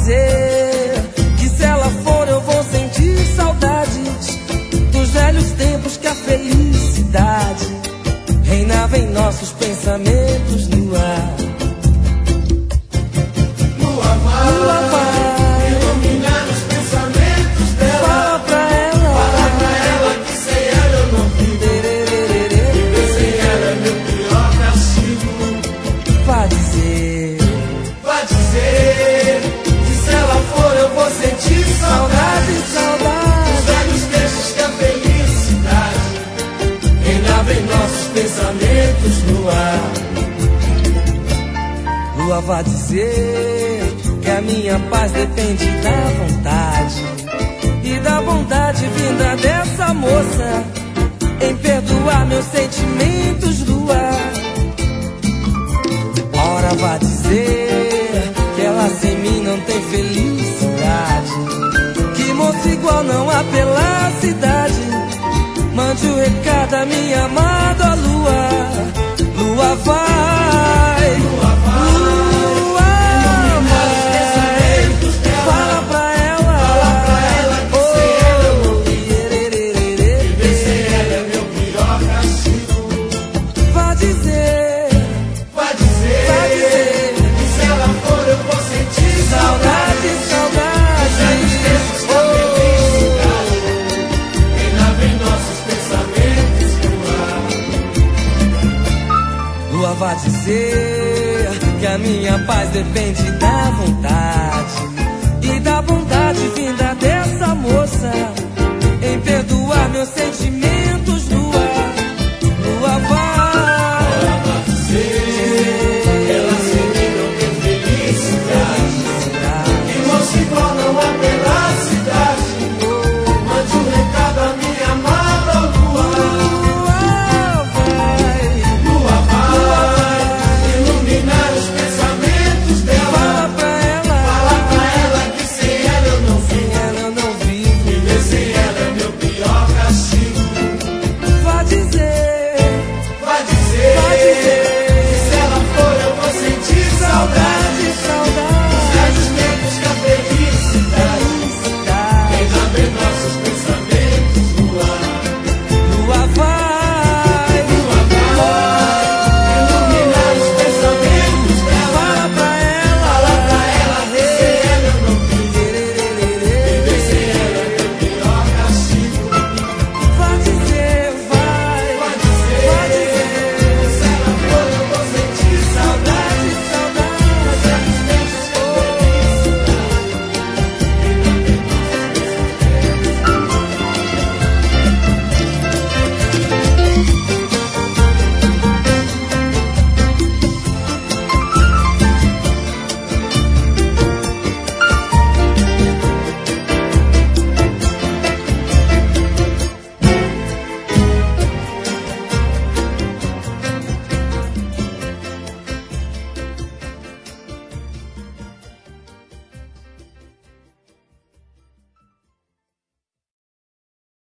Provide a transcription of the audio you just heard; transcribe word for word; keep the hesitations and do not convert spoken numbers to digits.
dizer que se ela for eu vou sentir saudades dos velhos tempos que a felicidade reinava em nossos pensamentos no ar. Lua vai, Lua vai iluminar os pensamentos dela. Fala pra ela, Fala pra ela que sem ela eu não vivo. Viver sem ela é meu pior castigo. Vai dizer, Vai dizer que se ela for eu vou sentir saudade, saudades saudade dos velhos tempos que a felicidade reinava em nossos pensamentos no ar. Lua vai dizer que a minha paz depende da vontade e da bondade vinda dessa moça em perdoar meus sentimentos, Lua. Ora vai dizer que ela sem mim não tem felicidade, que moço igual não há pela cidade. Mande o recado à minha amada Lua. Lua vai, Lua vai, Lua vai. Fala pra ela, fala pra ela que oh, sem ela eu não ierererê. viver sem ela é meu pior castigo. Vai dizer, Vai dizer, vai dizer, que se ela for eu vou sentir saudade, saudade. Velhos tempos que a felicidade reinava em nossos pensamentos no ar. Lua vai dizer que a minha paz depende da vontade